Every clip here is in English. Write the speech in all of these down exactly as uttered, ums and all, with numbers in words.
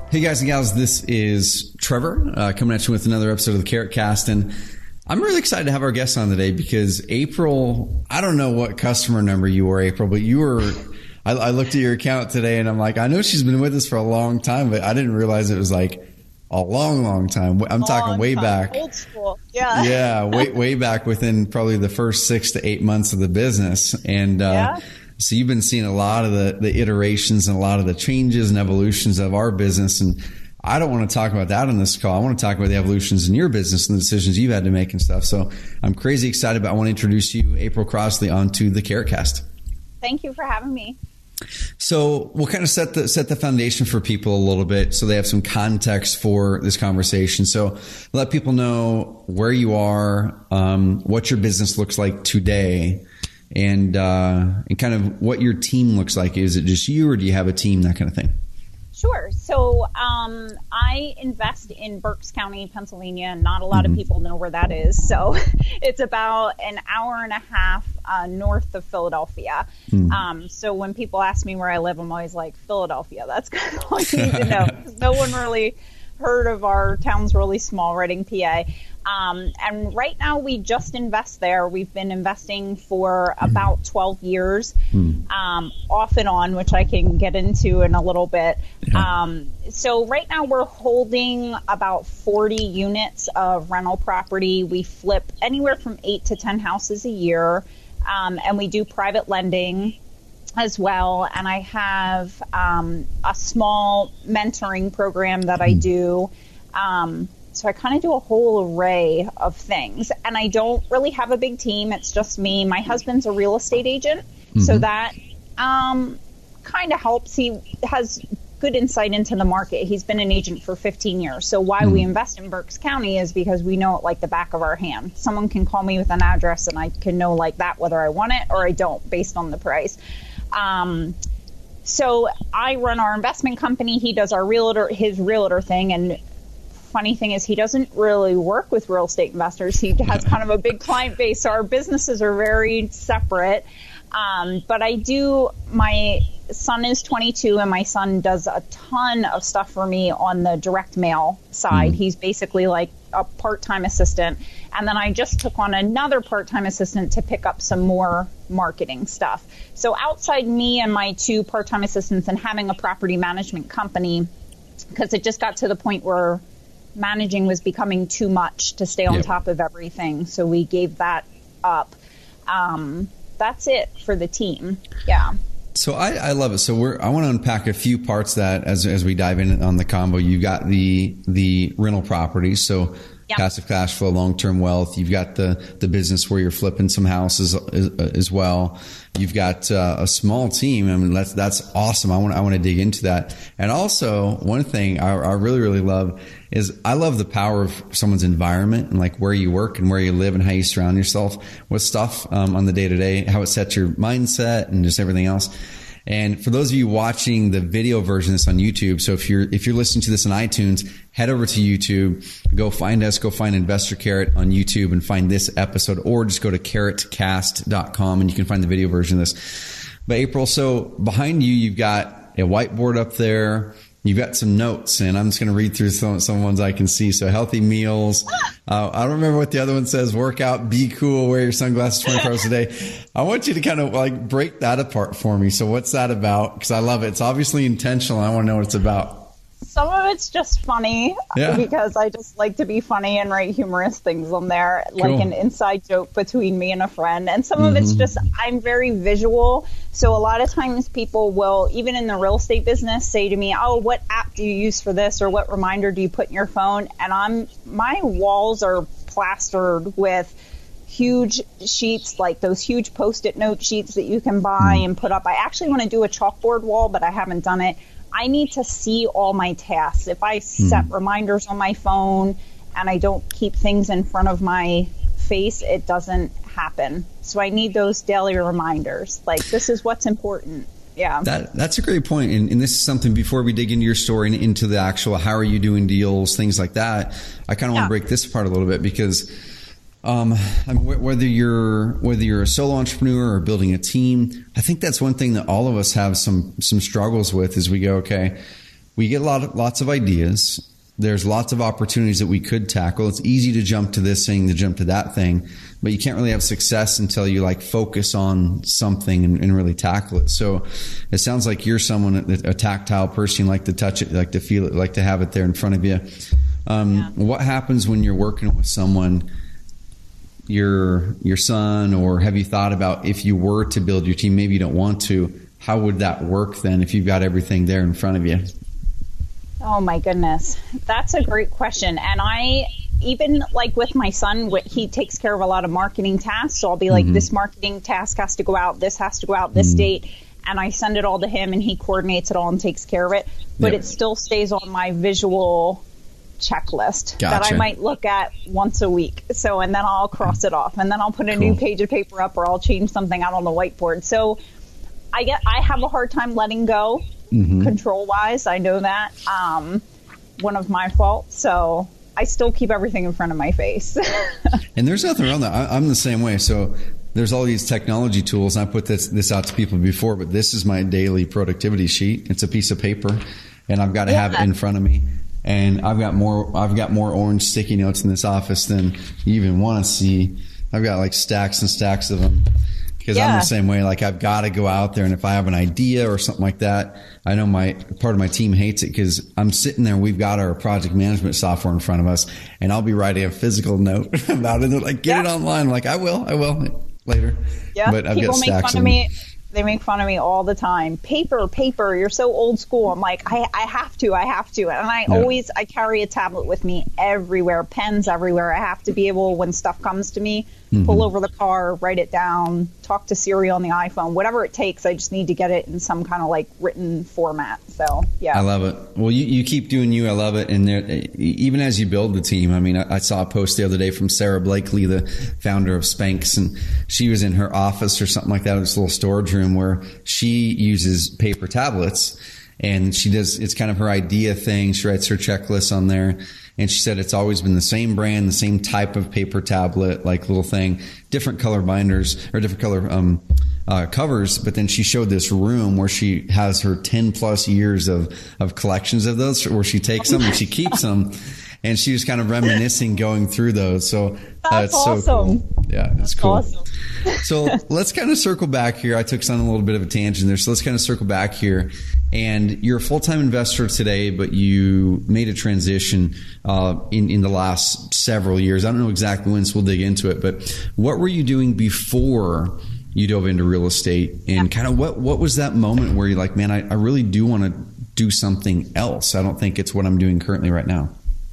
Hey guys and gals, this is Trevor uh, coming at you with another episode of the Carrot Cast, and I'm really excited to have our guest on today because April, I don't know what customer number you were, April, but you were, I, I looked at your account today and I'm like, I know she's been with us for a long time, but I didn't realize it was like a long, long time. I'm long talking way time. back. Old school. Yeah. Yeah. Way, way back within probably the first six to eight months of the business. And, uh, yeah. So you've been seeing a lot of the, the iterations and a lot of the changes and evolutions of our business. And I don't want to talk about that on this call. I want to talk about the evolutions in your business and the decisions you've had to make and stuff. So I'm crazy excited, but I want to introduce you, April Crossley, onto the Carrot Cast. Thank you for having me. So we'll kind of set the set the foundation for people a little bit so they have some context for this conversation. So let people know where you are, um, what your business looks like today, and uh, and kind of what your team looks like. Is it just you, or do you have a team, that kind of thing? Sure. So um, I invest in Berks County, Pennsylvania. Not a lot mm-hmm. of people know where that is. So it's about an hour and a half uh, north of Philadelphia. Mm-hmm. Um, so when people ask me where I live, I'm always like, Philadelphia. That's kind of all you need to know. No one really heard of our town's really small, Reading, P A. Um, and right now we just invest there. We've been investing for about twelve years, mm. um, off and on, which I can get into in a little bit. Yeah. Um, so right now we're holding about forty units of rental property. We flip anywhere from eight to ten houses a year. Um, and we do private lending as well. And I have, um, a small mentoring program that I do. Um, So I kind of do a whole array of things, and I don't really have a big team. It's just me. My husband's a real estate agent, mm-hmm. so that um, kind of helps. He has good insight into the market. He's been an agent for fifteen years. So why mm-hmm. we invest in Berks County is because we know it like the back of our hand. Someone can call me with an address, and I can know like that whether I want it or I don't based on the price. Um, so I run our investment company. He does our realtor, his realtor thing, and funny thing is he doesn't really work with real estate investors. He has kind of a big client base, so our businesses are very separate. Um, but I do, my son is twenty-two, and my son does a ton of stuff for me on the direct mail side. Mm. He's basically like a part-time assistant. And then I just took on another part-time assistant to pick up some more marketing stuff. So outside me and my two part-time assistants and having a property management company, because it just got to the point where managing was becoming too much to stay on yep. top of everything. So we gave that up. Um, that's it for the team. Yeah. So I, I love it. So we're, I want to unpack a few parts that as, as we dive in on the combo. You got the, the rental properties. So yep. passive cash flow, long-term wealth. You've got the, the business where you're flipping some houses as, as well. You've got uh, a small team. I mean, that's, that's awesome. I want, I want to dig into that. And also one thing I, I really, really love is I love the power of someone's environment and like where you work and where you live and how you surround yourself with stuff um, on the day to day, how it sets your mindset and just everything else. And for those of you watching the video version of this on YouTube, so if you're, if you're listening to this on iTunes, head over to YouTube, go find us, go find Investor Carrot on YouTube and find this episode, or just go to carrot cast dot com and you can find the video version of this. But April, so behind you, you've got a whiteboard up there. You've got some notes, and I'm just going to read through some, some ones I can see. So healthy meals. Uh, I don't remember what the other one says. Work out, be cool, wear your sunglasses twenty-four hours a day. I want you to kind of like break that apart for me. So what's that about? Because I love it. It's obviously intentional. I want to know what it's about. Some of it's just funny yeah. because I just like to be funny and write humorous things on there, like cool. an inside joke between me and a friend. And some of mm-hmm. it's just, I'm very visual. So a lot of times people will, even in the real estate business, say to me, oh, what app do you use for this? Or what reminder do you put in your phone? And I'm, my walls are plastered with huge sheets, like those huge Post-it note sheets that you can buy mm-hmm. and put up. I actually want to do a chalkboard wall, but I haven't done it. I need to see all my tasks. If I set mm. reminders on my phone and I don't keep things in front of my face, it doesn't happen. So I need those daily reminders. Like, this is what's important. Yeah. That that's a great point. And, and this is something before we dig into your story and into the actual how are you doing deals, things like that. I kind of yeah. want to break this apart a little bit because Um, I mean, whether you're whether you're a solo entrepreneur or building a team, I think that's one thing that all of us have some some struggles with. Is we go, okay, we get a lot of, lots of ideas. There's lots of opportunities that we could tackle. It's easy to jump to this thing, to jump to that thing, but you can't really have success until you like focus on something and, and really tackle it. So it sounds like you're someone, a tactile person, you like to touch it, like to feel it, like to have it there in front of you. Um, yeah. What happens when you're working with someone, your, your son, or have you thought about if you were to build your team, maybe you don't want to, how would that work then if you've got everything there in front of you? Oh my goodness. That's a great question. And I, even like with my son, he takes care of a lot of marketing tasks. So I'll be like, mm-hmm. this marketing task has to go out. This has to go out this mm-hmm. date. And I send it all to him and he coordinates it all and takes care of it. But yep. it still stays on my visual checklist gotcha. that I might look at once a week. So, and then I'll cross it off and then I'll put a cool. new page of paper up or I'll change something out on the whiteboard. So I get, I have a hard time letting go. Mm-hmm. Control wise, I know that. Um, one of my faults. So I still keep everything in front of my face. And there's nothing wrong with that. I, I'm the same way. So there's all these technology tools. And I put this, this out to people before, but this is my daily productivity sheet. It's a piece of paper and I've got to yeah. have it in front of me. And I've got more, I've got more orange sticky notes in this office than you even want to see. I've got like stacks and stacks of them. Because yeah. I'm the same way. Like I've got to go out there, and if I have an idea or something like that, I know my part of my team hates it because I'm sitting there. We've got our project management software in front of us, and I'll be writing a physical note about it. They're like, "Get yeah. it online." I'm like, I will, I will later. Yeah, but I've people got make stacks fun of me. They make fun of me all the time. Paper, paper. You're so old school. I'm like, I, I have to, I have to. And I yeah. always, I carry a tablet with me everywhere, pens everywhere. I have to be able, when stuff comes to me, mm-hmm. pull over the car, write it down, talk to Siri on the iPhone, whatever it takes. I just need to get it in some kind of like written format. So, yeah. I love it. Well, you, you keep doing you. I love it. And there, even as you build the team, I mean, I, I saw a post the other day from Sarah Blakely, the founder of Spanx, and she was in her office or something like that, this little storage room where she uses paper tablets and she does, it's kind of her idea thing. She writes her checklist on there. And she said it's always been the same brand, the same type of paper tablet, like little thing, different color binders or different color um, uh, covers. But then she showed this room where she has her ten plus years of, of collections of those, where she takes them and she keeps them. And she was kind of reminiscing going through those. So that's, that's awesome. So cool. Yeah, it's that's cool. Awesome. So let's kind of circle back here. I took us on a little bit of a tangent there. So let's kind of circle back here. And you're a full-time investor today, but you made a transition uh, in, in the last several years. I don't know exactly when, so we'll dig into it. But what were you doing before you dove into real estate? And kind of what, what was that moment where you're like, man, I, I really do want to do something else. I don't think it's what I'm doing currently right now.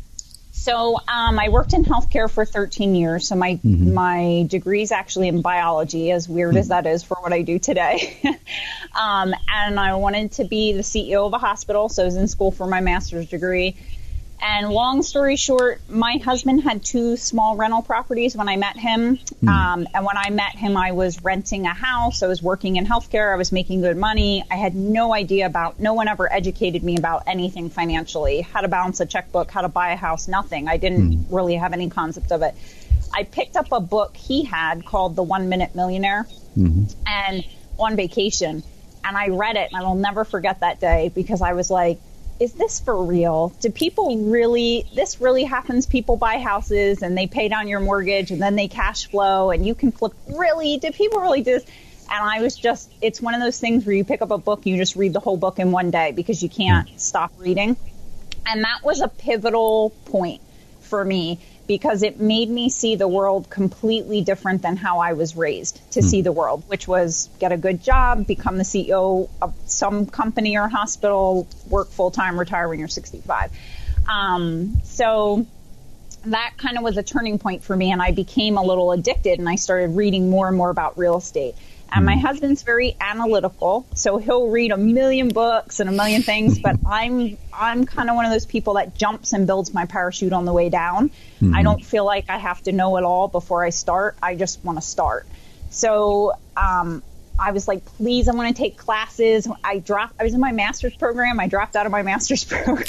So um, I worked in healthcare for thirteen years. So my mm-hmm. my degree is actually in biology, as weird mm-hmm. as that is for what I do today. um, and I wanted to be the C E O of a hospital, so I was in school for my master's degree. And long story short, my husband had two small rental properties when I met him. Mm. Um, and when I met him, I was renting a house. I was working in healthcare. I was making good money. I had no idea about, no one ever educated me about anything financially, how to balance a checkbook, how to buy a house, nothing. I didn't mm. really have any concept of it. I picked up a book he had called The One Minute Millionaire mm-hmm. and on vacation. And I read it, and I will never forget that day because I was like, is this for real? Do people really, this really happens? People buy houses and they pay down your mortgage and then they cash flow and you can flip. Really? Do people really do this? And I was just, it's one of those things where you pick up a book, you just read the whole book in one day because you can't stop reading. And that was a pivotal point for me because it made me see the world completely different than how I was raised to mm. see the world, which was get a good job, become the C E O of some company or hospital, work full-time, retire when you're sixty-five. Um, so that kind of was a turning point for me, and I became a little addicted, and I started reading more and more about real estate. And my husband's very analytical, so he'll read a million books and a million things, but I'm I'm kind of one of those people that jumps and builds my parachute on the way down. Mm-hmm. I don't feel like I have to know it all before I start. I just want to start. So um, I was like, please, I want to take classes. I dropped. I was in my master's program. I dropped out of my master's program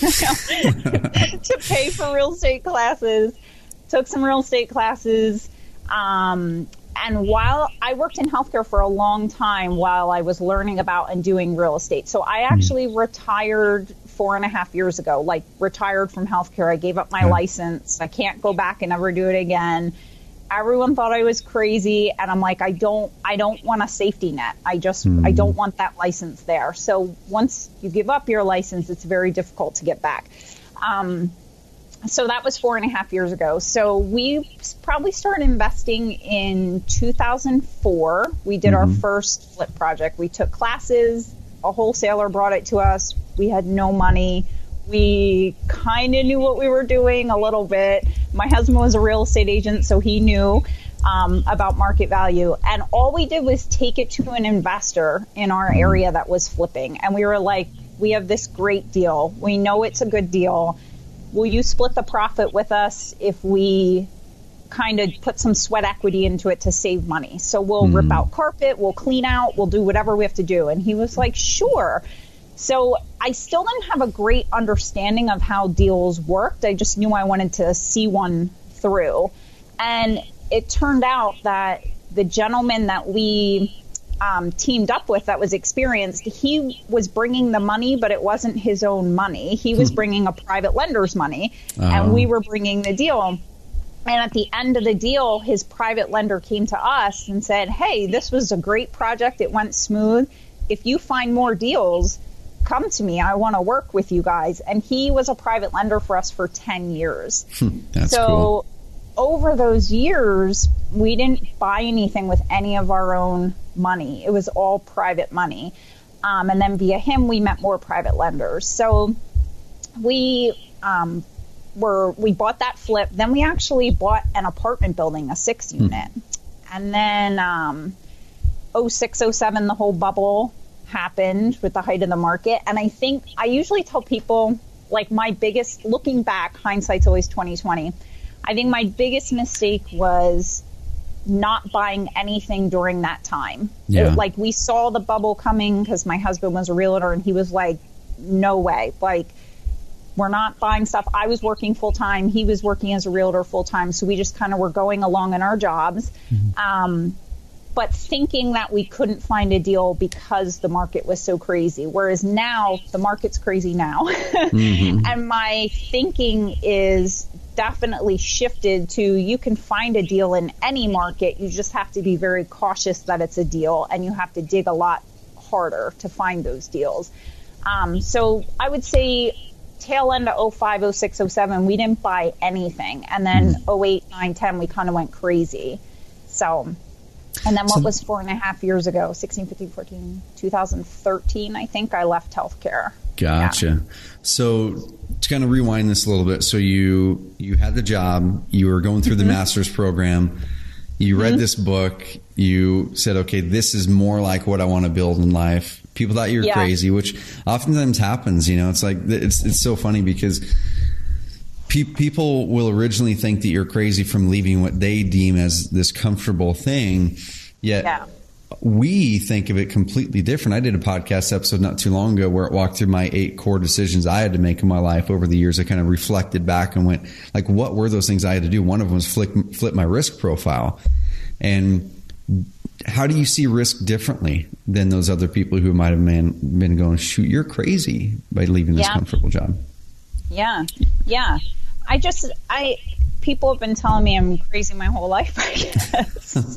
to pay for real estate classes. Took some real estate classes. Um, And while I worked in healthcare for a long time while I was learning about and doing real estate. So I actually mm. retired four and a half years ago, like retired from healthcare. I gave up my okay. license. I can't go back and ever do it again. Everyone thought I was crazy. And I'm like, I don't, I don't want a safety net. I just, mm. I don't want that license there. So once you give up your license, it's very difficult to get back. Um, So that was four and a half years ago. So we probably started investing in two thousand four. We did mm-hmm. our first flip project. We took classes. A wholesaler brought it to us. We had no money. We kind of knew what we were doing a little bit. My husband was a real estate agent, so he knew um, about market value. And all we did was take it to an investor in our mm-hmm. area that was flipping. And we were like, we have this great deal. We know it's a good deal. Will you split the profit with us if we kind of put some sweat equity into it to save money? So we'll mm. rip out carpet, we'll clean out, we'll do whatever we have to do. And he was like, sure. So I still didn't have a great understanding of how deals worked. I just knew I wanted to see one through. And it turned out that the gentleman that we Um, teamed up with that was experienced, he was bringing the money, but it wasn't his own money. He was bringing a private lender's money, uh-huh. and we were bringing the deal. And at the end of the deal, his private lender came to us and said, hey, this was a great project. It went smooth. If you find more deals, come to me. I want to work with you guys. And he was a private lender for us for ten years. That's so cool. Over those years, we didn't buy anything with any of our own money. It was all private money. Um, and then via him, we met more private lenders. So we um, were we bought that flip. Then we actually bought an apartment building, a six unit. Hmm. And then um, oh six, oh seven, the whole bubble happened with the height of the market. And I think I usually tell people, like, my biggest, looking back, hindsight's always twenty twenty. I think my biggest mistake was not buying anything during that time. Yeah. It, like, we saw the bubble coming because my husband was a realtor, and he was like, no way. Like, we're not buying stuff. I was working full time. He was working as a realtor full time. So we just kind of were going along in our jobs. Mm-hmm. Um, but thinking that we couldn't find a deal because the market was so crazy. Whereas now the market's crazy now. Mm-hmm. And my thinking is definitely shifted to, you can find a deal in any market. You just have to be very cautious that it's a deal, and you have to dig a lot harder to find those deals. Um, so I would say tail end of oh five, oh six, oh seven, we didn't buy anything. And then oh eight, nine, ten, we kind of went crazy. So, and then what so, was four and a half years ago, sixteen, fifteen, fourteen, two thousand thirteen, I think I left healthcare. Gotcha. Yeah. So to kind of rewind this a little bit. So you, you had the job, you were going through mm-hmm. the master's program, you read mm-hmm. this book, you said, okay, this is more like what I want to build in life. People thought you were yeah. crazy, which oftentimes happens. You know, it's like, it's, it's so funny because pe- people will originally think that you're crazy from leaving what they deem as this comfortable thing. Yet yeah. we think of it completely different. I did a podcast episode not too long ago where it walked through my eight core decisions I had to make in my life over the years. I kind of reflected back and went, like, what were those things I had to do? One of them was flip, flip my risk profile. And how do you see risk differently than those other people who might have been, been going, shoot, you're crazy by leaving this yeah. comfortable job? Yeah. Yeah. I just, I, people have been telling me I'm crazy my whole life, I guess.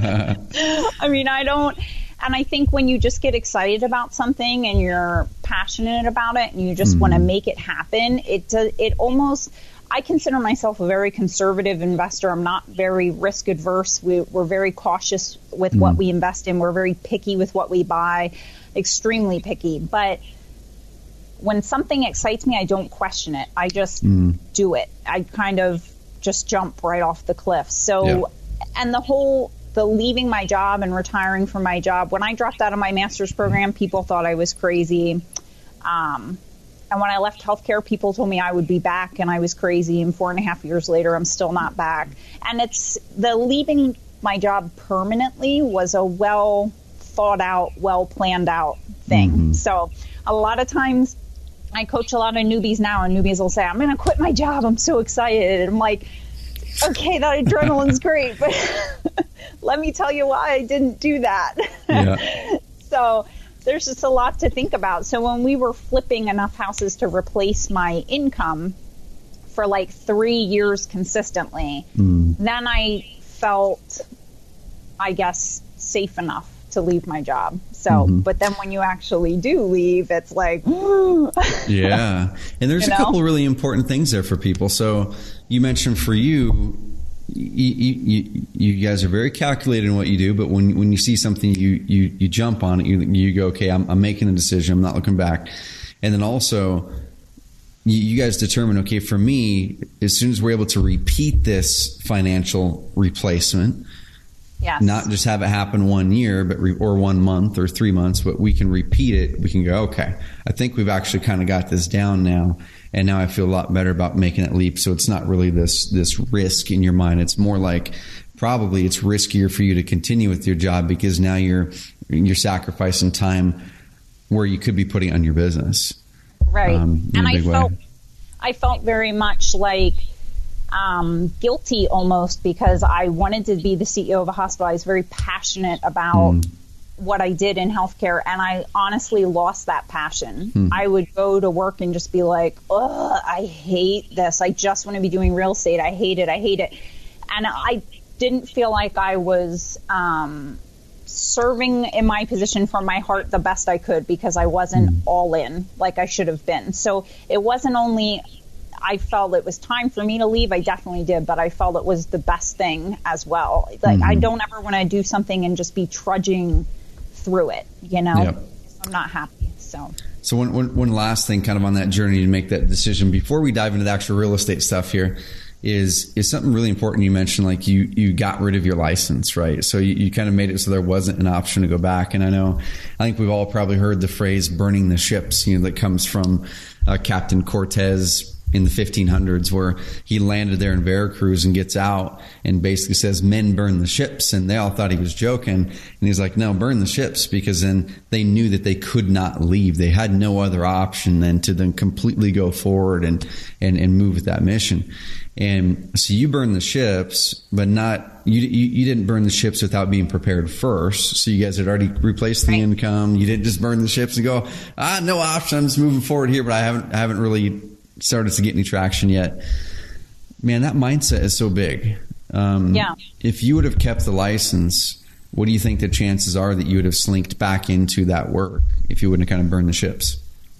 I mean, I don't, and I think when you just get excited about something and you're passionate about it and you just mm-hmm. want to make it happen, it does, it almost, I consider myself a very conservative investor. I'm not very risk adverse. We, we're very cautious with mm-hmm. what we invest in. We're very picky with what we buy, extremely picky. But when something excites me, I don't question it. I just mm. do it. I kind of just jump right off the cliff. So, yeah. and the whole, the leaving my job and retiring from my job, when I dropped out of my master's program, people thought I was crazy. Um, and when I left healthcare, people told me I would be back and I was crazy. And four and a half years later, I'm still not back. And it's the leaving my job permanently was a well thought out, well planned out thing. Mm-hmm. So a lot of times, I coach a lot of newbies now, and newbies will say, I'm going to quit my job. I'm so excited. And I'm like, okay, that adrenaline's great, but let me tell you why I didn't do that. Yeah. so, there's just a lot to think about. So when we were flipping enough houses to replace my income for like three years consistently, mm. then I felt, I guess, safe enough to leave my job. So, mm-hmm. but then when you actually do leave, it's like, yeah. And there's you know? a couple really important things there for people. So you mentioned for you, you, you, you guys are very calculated in what you do, but when when you see something, you you, you jump on it. You you go, okay, I'm, I'm making a decision. I'm not looking back. And then also, you, you guys determine, okay, for me, as soon as we're able to repeat this financial replacement, yes. not just have it happen one year, but re, or one month or three months, but we can repeat it. We can go, okay, I think we've actually kind of got this down now. And now I feel a lot better about making that leap. So it's not really this this risk in your mind. It's more like probably it's riskier for you to continue with your job because now you're you're sacrificing time where you could be putting on your business. Right. Um, and I felt way. I felt very much like um, guilty almost because I wanted to be the C E O of a hospital. I was very passionate about mm. what I did in healthcare, and I honestly lost that passion. Hmm. I would go to work and just be like, oh, I hate this. I just want to be doing real estate. I hate it. I hate it. And I didn't feel like I was um, serving in my position from my heart the best I could because I wasn't hmm. all in like I should have been. So it wasn't only I felt it was time for me to leave. I definitely did, but I felt it was the best thing as well. Like mm-hmm. I don't ever want to do something and just be trudging through it, you know. Yep. I'm not happy. So so one, one, one last thing kind of on that journey to make that decision before we dive into the actual real estate stuff here is is something really important. You mentioned like you you got rid of your license, right? So you, you kind of made it so there wasn't an option to go back. And I know I think we've all probably heard the phrase burning the ships, you know, that comes from uh, Captain Cortez in the fifteen hundreds, where he landed there in Veracruz and gets out and basically says, men burn the ships. And they all thought he was joking. And he's like, no, burn the ships, because then they knew that they could not leave. They had no other option than to then completely go forward and, and, and move with that mission. And so you burn the ships, but not, you, you, you didn't burn the ships without being prepared first. So you guys had already replaced the right. income. You didn't just burn the ships and go, ah, no option. I'm just moving forward here, but I haven't, I haven't really started to get any traction yet. Man, that mindset is so big. Um, yeah. If you would have kept the license, what do you think the chances are that you would have slinked back into that work if you wouldn't have kind of burned the ships?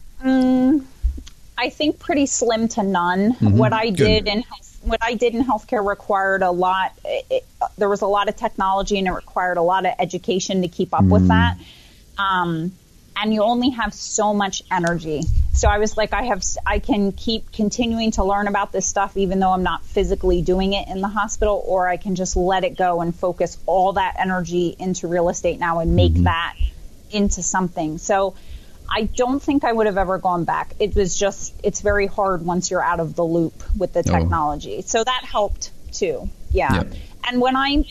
Um, I think pretty slim to none. Mm-hmm. What I Good. did in what I did in healthcare required a lot. It, it, there was a lot of technology, and it required a lot of education to keep up mm. with that. Um, and you only have so much energy. So I was like, I have, I can keep continuing to learn about this stuff, even though I'm not physically doing it in the hospital, or I can just let it go and focus all that energy into real estate now and make mm-hmm. that into something. So I don't think I would have ever gone back. It was just, it's very hard once you're out of the loop with the technology. Oh. So that helped too. Yeah. Yep. And when I,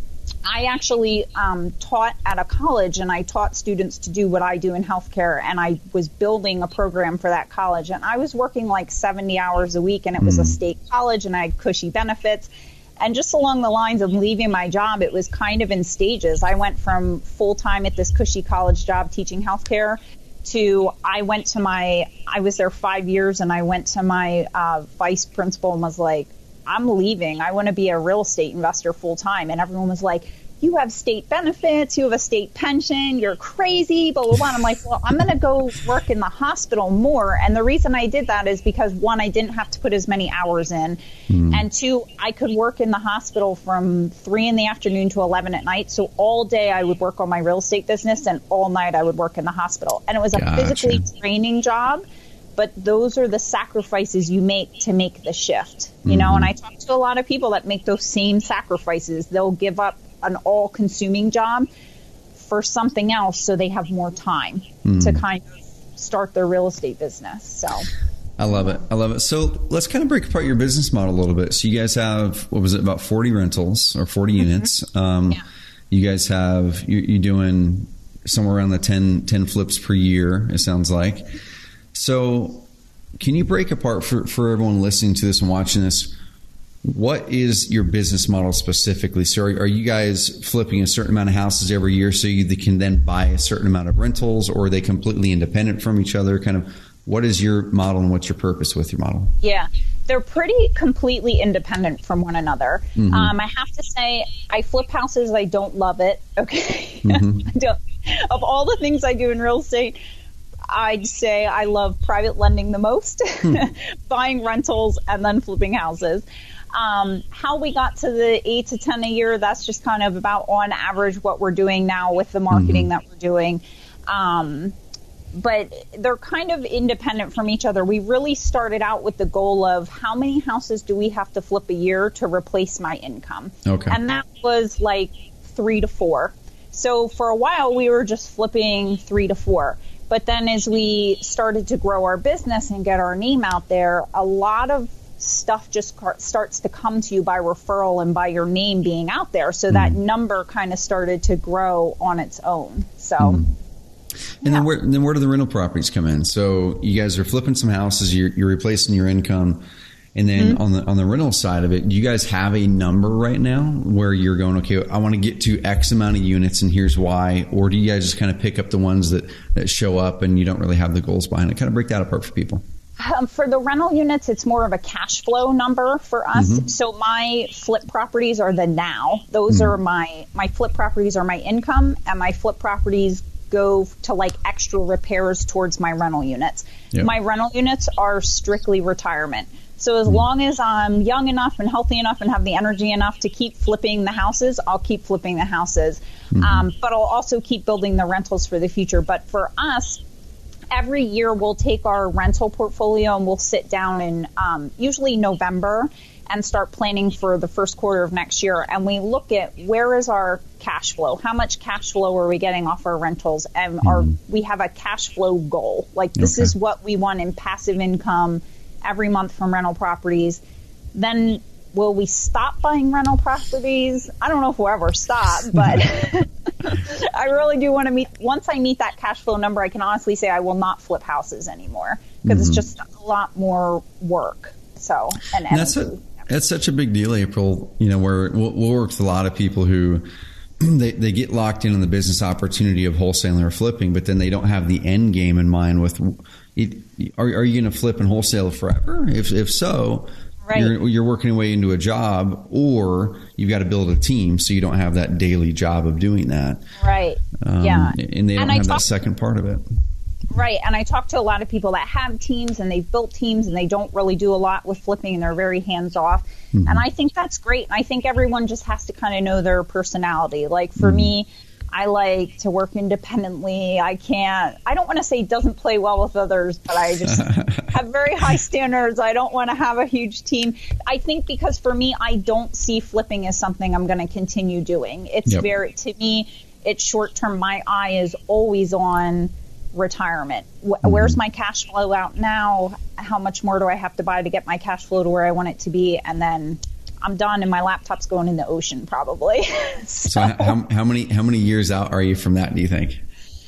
I actually um, taught at a college, and I taught students to do what I do in healthcare, and I was building a program for that college, and I was working like seventy hours a week, and it was mm. a state college, and I had cushy benefits. And just along the lines of leaving my job, it was kind of in stages. I went from full-time at this cushy college job teaching healthcare to I went to my, I was there five years, and I went to my uh, vice principal and was like, I'm leaving. I want to be a real estate investor full time. And everyone was like, you have state benefits, you have a state pension, you're crazy, blah, blah, blah. And I'm like, well, I'm going to go work in the hospital more. And the reason I did that is because, one, I didn't have to put as many hours in. Mm. And two, I could work in the hospital from three in the afternoon to eleven at night. So all day I would work on my real estate business, and all night I would work in the hospital. And it was a gotcha. physically draining job. But those are the sacrifices you make to make the shift, you mm-hmm. know, and I talk to a lot of people that make those same sacrifices. They'll give up an all-consuming job for something else so they have more time mm-hmm. to kind of start their real estate business. So I love it. I love it. So let's kind of break apart your business model a little bit. So you guys have, what was it, about forty rentals or forty mm-hmm. units. Um, yeah. You guys have, you're, you're doing somewhere around the ten, ten flips per year, it sounds like. So can you break apart for, for everyone listening to this and watching this, What is your business model specifically? So are, are you guys flipping a certain amount of houses every year so you can then buy a certain amount of rentals, or are they completely independent from each other? Kind of what is your model and what's your purpose with your model? Yeah, they're pretty completely independent from one another. Mm-hmm. Um, I have to say, I flip houses. I don't love it. Okay. Mm-hmm. I don't, of all the things I do in real estate, I'd say I love private lending the most, hmm. buying rentals and then flipping houses. Um, how we got to the eight to ten a year, that's just kind of about on average what we're doing now with the marketing mm-hmm. that we're doing. Um, but they're kind of independent from each other. We really started out with the goal of how many houses do we have to flip a year to replace my income? Okay. And that was like three to four. So for a while we were just flipping three to four. But then as we started to grow our business and get our name out there, a lot of stuff just starts to come to you by referral and by your name being out there. So mm. that number kind of started to grow on its own. So, mm. and yeah. then where then where do the rental properties come in? So you guys are flipping some houses, you're, you're replacing your income, and then mm-hmm. on the on the rental side of it, do you guys have a number right now where you're going, okay, I want to get to X amount of units, and here's why? Or do you guys just kind of pick up the ones that that show up and you don't really have the goals behind it? Kind of break that apart for people. Um, for the rental units, it's more of a cash flow number for us. Mm-hmm. So my flip properties are the now. Those mm-hmm. are my, my flip properties are my income, and my flip properties go to like extra repairs towards my rental units. Yep. My rental units are strictly retirement. So as mm-hmm. long as I'm young enough and healthy enough and have the energy enough to keep flipping the houses, I'll keep flipping the houses. Mm-hmm. Um, but I'll also keep building the rentals for the future. But for us, every year we'll take our rental portfolio and we'll sit down in um, usually November and start planning for the first quarter of next year. And we look at where is our cash flow? How much cash flow are we getting off our rentals? And mm-hmm. our, we have a cash flow goal. Like this okay. is what we want in passive income every month from rental properties. Then will we stop buying rental properties? I don't know if we'll ever stop, but I really do want to meet, once I meet that cash flow number, I can honestly say I will not flip houses anymore because mm-hmm. it's just a lot more work. So, and, and that's a, that's such a big deal, April, you know, where we'll, we'll work with a lot of people who they, they get locked in on the business opportunity of wholesaling or flipping, but then they don't have the end game in mind with, it, are, are you going to flip and wholesale forever? If, if so, Right. You're, you're working your way into a job, or you've got to build a team so you don't have that daily job of doing that. Right. Um, yeah. And they don't and have talk, that second part of it. Right. And I talk to a lot of people that have teams and they've built teams and they don't really do a lot with flipping and they're very hands off. Mm-hmm. And I think that's great. And I think everyone just has to kind of know their personality. Like for mm-hmm. me, I like to work independently. I can't, I don't want to say doesn't play well with others, but I just have very high standards. I don't want to have a huge team. I think because for me, I don't see flipping as something I'm going to continue doing. It's yep. very, to me, it's short term. My eye is always on retirement. Mm-hmm. Where's my cash flow out now? How much more do I have to buy to get my cash flow to where I want it to be? And then I'm done and my laptop's going in the ocean probably. so, so how, how many how many years out are you from that, do you think?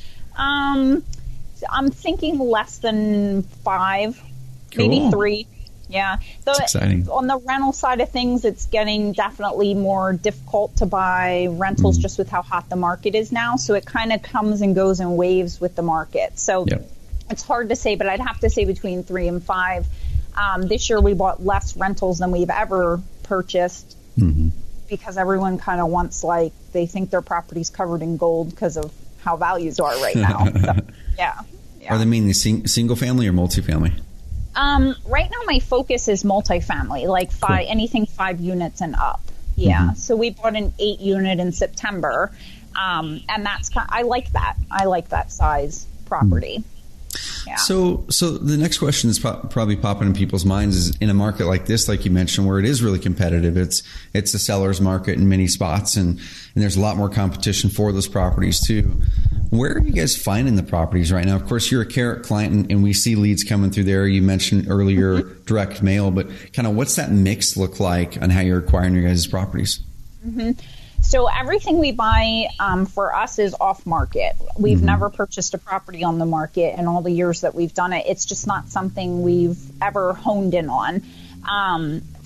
Um, I'm thinking less than five, cool. maybe three. Yeah. So That's exciting. On the rental side of things, it's getting definitely more difficult to buy rentals mm. just with how hot the market is now. So it kind of comes and goes in waves with the market. So yep. it's hard to say, but I'd have to say between three and five. Um, this year we bought less rentals than we've ever purchased mm-hmm. because everyone kind of wants, like, they think their property's covered in gold because of how values are right now. So, yeah, yeah. Are they mainly sing- single family or multifamily? Um, right now my focus is multifamily, like five, cool. anything five units and up. Yeah. Mm-hmm. So we bought an eight unit in September. Um, and that's, kind of, I like that. I like that size property. Mm. Yeah. So, so the next question is po- probably popping in people's minds is, in a market like this, like you mentioned, where it is really competitive, it's it's a seller's market in many spots, and, and there's a lot more competition for those properties too. Where are you guys finding the properties right now? Of course, you're a Carrot client, and, and we see leads coming through there. You mentioned earlier mm-hmm. direct mail, but kind of what's that mix look like on how you're acquiring your guys' properties? Mm-hmm. So everything we buy um, for us is off market. We've mm-hmm. never purchased a property on the market in all the years that we've done it. It's just not something we've ever honed in on. Um,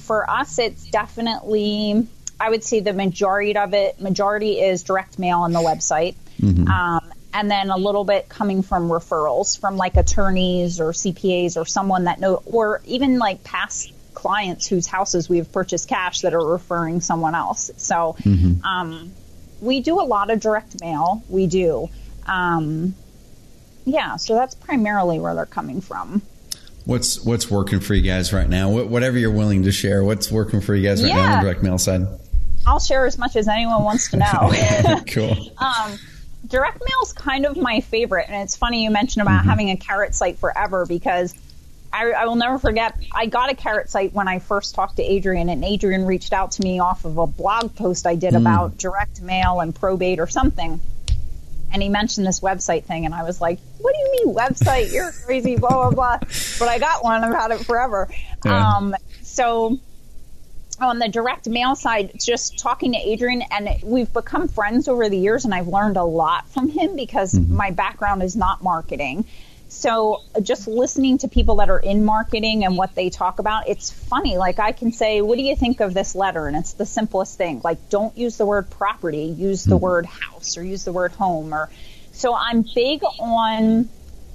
for us, it's definitely, I would say the majority of it, majority is direct mail on the website. Mm-hmm. Um, and then a little bit coming from referrals from like attorneys or C P As or someone that know, or even like past clients whose houses we've purchased cash that are referring someone else. So mm-hmm. um, we do a lot of direct mail. We do. Um, yeah, so that's primarily where they're coming from. What's what's working for you guys right now? What, whatever you're willing to share, what's working for you guys right yeah. now on the direct mail side? I'll share as much as anyone wants to know. Cool. um, direct mail is kind of my favorite. And it's funny you mentioned about mm-hmm. having a carrot site forever, because I, I will never forget, I got a carrot site when I first talked to Adrian, and Adrian reached out to me off of a blog post I did mm. about direct mail and probate or something. And he mentioned this website thing, and I was like, what do you mean website? You're crazy, blah, blah, blah. But I got one. I've had it forever. Yeah. Um, so on the direct mail side, just talking to Adrian, and we've become friends over the years, and I've learned a lot from him because mm. my background is not marketing. So just listening to people that are in marketing and what they talk about, it's funny. Like I can say, what do you think of this letter? And it's the simplest thing. Like, don't use the word property, use the mm-hmm. word house or use the word home. Or so I'm big on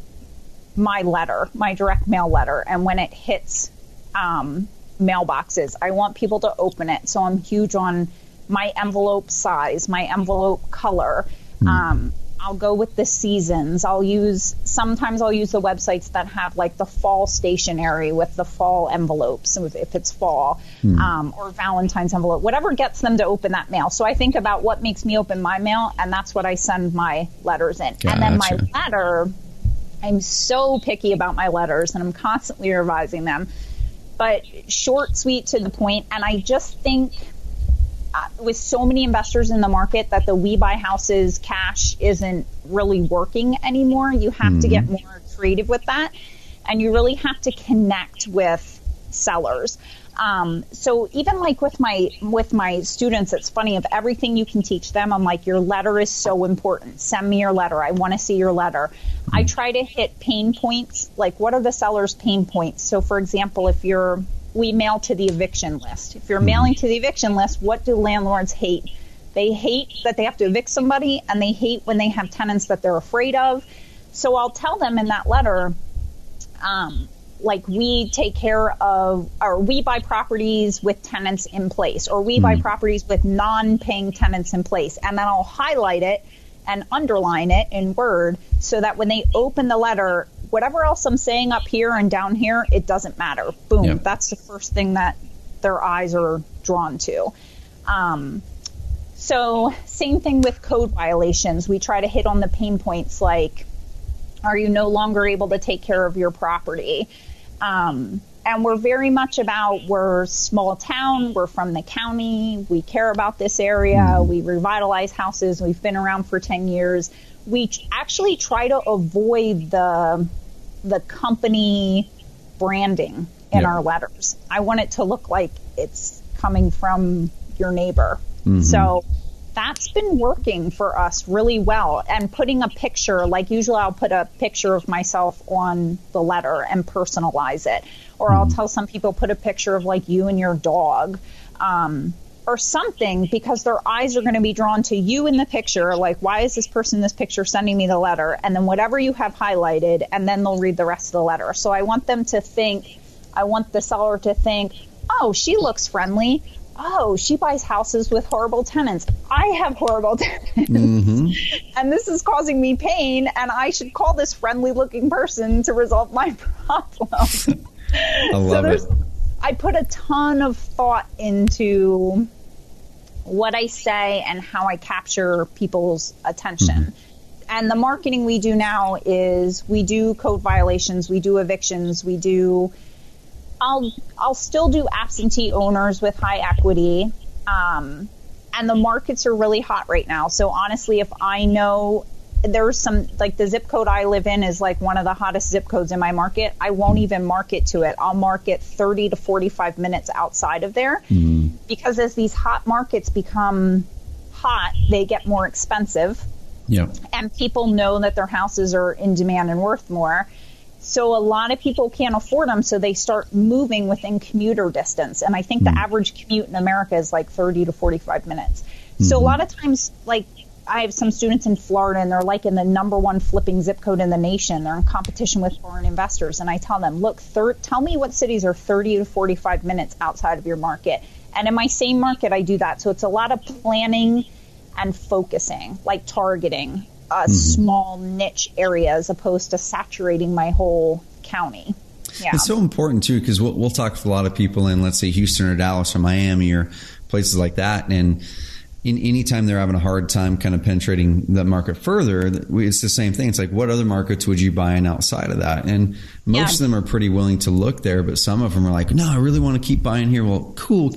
my letter, my direct mail letter. And when it hits um, mailboxes, I want people to open it. So I'm huge on my envelope size, my envelope color. Mm-hmm. Um, I'll go with the seasons. I'll use, sometimes I'll use the websites that have like the fall stationery with the fall envelopes, if it's fall, hmm. um, or Valentine's envelope, whatever gets them to open that mail. So I think about what makes me open my mail, and that's what I send my letters in. Gotcha. And then my letter, I'm so picky about my letters, and I'm constantly revising them. But short, sweet, to the point, and I just think, Uh, with so many investors in the market, that the we buy houses cash isn't really working anymore. You have mm-hmm. to get more creative with that, and you really have to connect with sellers. Um, so even like with my with my students, it's funny, of everything you can teach them, I'm like, your letter is so important. Send me your letter. I want to see your letter. Mm-hmm. I try to hit pain points. Like, what are the seller's pain points? So for example, if you're we mail to the eviction list. If you're mm-hmm. mailing to the eviction list, what do landlords hate? They hate that they have to evict somebody, and they hate when they have tenants that they're afraid of. So I'll tell them in that letter, um, like, we take care of, or we buy properties with tenants in place, or we mm-hmm. buy properties with non-paying tenants in place. And then I'll highlight it and underline it in Word so that when they open the letter, whatever else I'm saying up here and down here, it doesn't matter. Boom. Yep. That's the first thing that their eyes are drawn to. Um, so same thing with code violations. We try to hit on the pain points, like, are you no longer able to take care of your property? Um, and we're very much about, we're small town, we're from the county, we care about this area, mm. we revitalize houses, we've been around for ten years. We actually try to avoid the the company branding in yep. our letters. I want it to look like it's coming from your neighbor. Mm-hmm. So that's been working for us really well. And putting a picture, like usually I'll put a picture of myself on the letter and personalize it. Or mm-hmm. I'll tell some people, put a picture of like you and your dog. Um, or something, because their eyes are going to be drawn to you in the picture. Like, why is this person in this picture sending me the letter? And then whatever you have highlighted, and then they'll read the rest of the letter. So I want them to think, I want the seller to think, oh, she looks friendly. Oh, she buys houses with horrible tenants. I have horrible tenants. Mm-hmm. And this is causing me pain, and I should call this friendly looking person to resolve my problem. I love so it. I put a ton of thought into what I say and how I capture people's attention. Mm-hmm. And the marketing we do now is we do code violations, we do evictions, we do, I'll, I'll still do absentee owners with high equity. Um, and the markets are really hot right now. So honestly, if I know there's some, like the zip code I live in is like one of the hottest zip codes in my market, I won't even market to it. I'll market thirty to forty-five minutes outside of there, mm. because as these hot markets become hot, they get more expensive. Yep. And people know that their houses are in demand and worth more. So a lot of people can't afford them, so they start moving within commuter distance. And I think mm-hmm. the average commute in America is like thirty to forty-five minutes. Mm-hmm. So a lot of times, like, I have some students in Florida, and they're like in the number one flipping zip code in the nation. They're in competition with foreign investors. And I tell them, look, thir- tell me what cities are thirty to forty-five minutes outside of your market. And in my same market, I do that. So it's a lot of planning and focusing, like targeting a mm-hmm. small niche area as opposed to saturating my whole county. Yeah. It's so important, too, because we'll, we'll talk to a lot of people in, let's say, Houston or Dallas or Miami or places like that. And in any time they're having a hard time kind of penetrating that market further, it's the same thing. It's like, what other markets would you buy in outside of that? And most yeah. of them are pretty willing to look there, but some of them are like, no, I really want to keep buying here. Well, cool.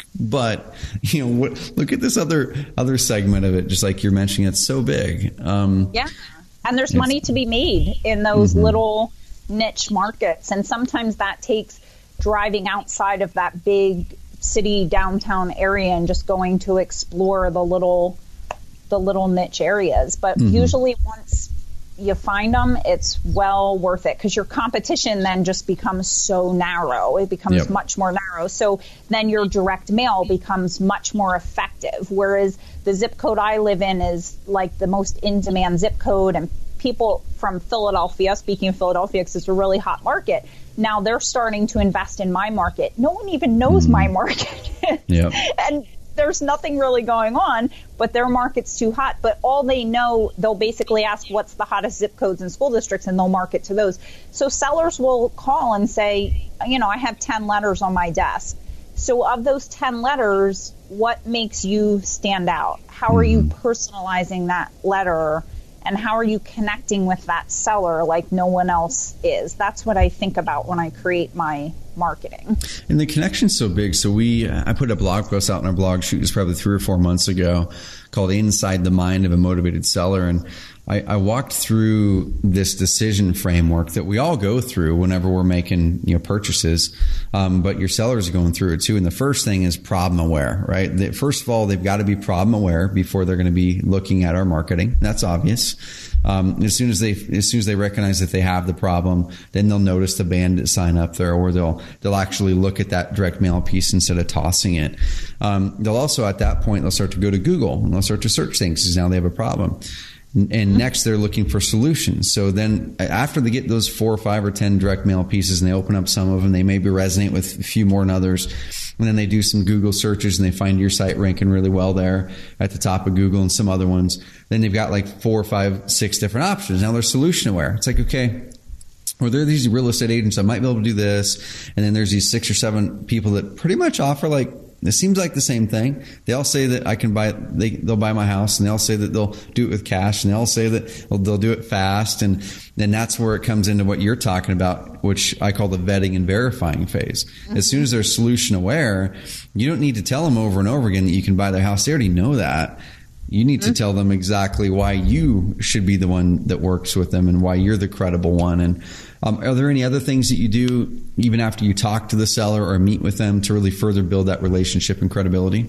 But, you know, what, look at this other other segment of it, just like you're mentioning, it's so big. Um, yeah. And there's money to be made in those mm-hmm. little niche markets. And sometimes that takes driving outside of that big city downtown area and just going to explore the little the little niche areas. But mm-hmm. usually once you find them, it's well worth it, because your competition then just becomes so narrow. It becomes yep. much more narrow. So then your direct mail becomes much more effective. Whereas the zip code I live in is like the most in-demand zip code, and people from Philadelphia, speaking of Philadelphia, because it's a really hot market, now they're starting to invest in my market. No one even knows mm-hmm. my market. Yep. And there's nothing really going on, but their market's too hot. But all they know, they'll basically ask what's the hottest zip codes and school districts, and they'll market to those. So sellers will call and say, you know, I have ten letters on my desk. So of those ten letters, what makes you stand out? How mm-hmm. are you personalizing that letter? And how are you connecting with that seller like no one else is? That's what I think about when I create my marketing. And the connection's so big. So we, I put a blog post out in our blog shoot, it was probably three or four months ago, called Inside the Mind of a Motivated Seller. And I, I walked through this decision framework that we all go through whenever we're making, you know, purchases. Um, but your sellers are going through it too. And the first thing is problem aware, right? The, first of all, they've got to be problem aware before they're going to be looking at our marketing. That's obvious. Um, as soon as they, as soon as they recognize that they have the problem, then they'll notice the bandit sign up there, or they'll, they'll actually look at that direct mail piece instead of tossing it. Um, they'll also, at that point, they'll start to go to Google and they'll start to search things because now they have a problem. And mm-hmm. next, they're looking for solutions. So then after they get those four or five or ten direct mail pieces and they open up some of them, they maybe resonate with a few more than others. And then they do some Google searches and they find your site ranking really well there at the top of Google and some other ones. Then they've got like four or five, six different options. Now they're solution aware. It's like, okay, well, there are these real estate agents that might be able to do this. And then there's these six or seven people that pretty much offer like, it seems like the same thing. They all say that I can buy, they, they'll buy my house, and they all say that they'll do it with cash, and they all say that they'll, they'll do it fast. And then that's where it comes into what you're talking about, which I call the vetting and verifying phase. Mm-hmm. As soon as they're solution aware, you don't need to tell them over and over again that you can buy their house. They already know that. You need mm-hmm. to tell them exactly why you should be the one that works with them and why you're the credible one. And um, are there any other things that you do even after you talk to the seller or meet with them to really further build that relationship and credibility?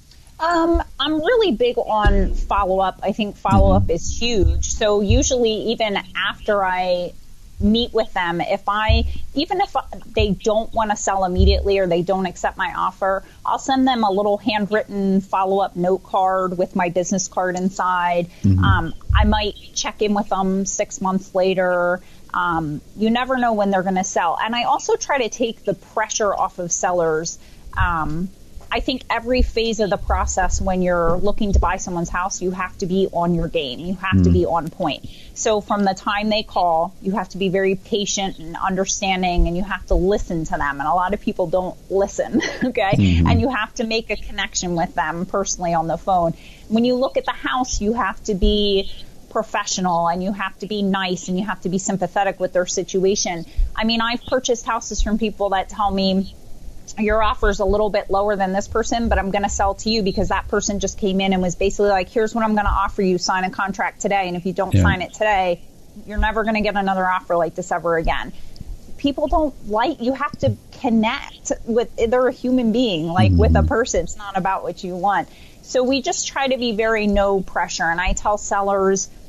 Um, I'm really big on follow-up. I think follow-up mm-hmm. is huge. So usually even after I meet with them, if I, even if they don't want to sell immediately or they don't accept my offer, I'll send them a little handwritten follow-up note card with my business card inside. Mm-hmm. Um, I might check in with them six months later. Um, you never know when they're going to sell. And I also try to take the pressure off of sellers. Um, I think every phase of the process when you're looking to buy someone's house, you have to be on your game. You have mm. to be on point. So from the time they call, you have to be very patient and understanding, and you have to listen to them. And a lot of people don't listen, okay? Mm-hmm. And you have to make a connection with them personally on the phone. When you look at the house, you have to be professional, and you have to be nice, and you have to be sympathetic with their situation. I mean, I've purchased houses from people that tell me, your offer is a little bit lower than this person, but I'm going to sell to you because that person just came in and was basically like, here's what I'm going to offer you. Sign a contract today. And if you don't yeah. sign it today, you're never going to get another offer like this ever again. People don't like, you have to connect with, they're a human being, like mm-hmm. with a person. It's not about what you want. So we just try to be very no pressure. And I tell sellers,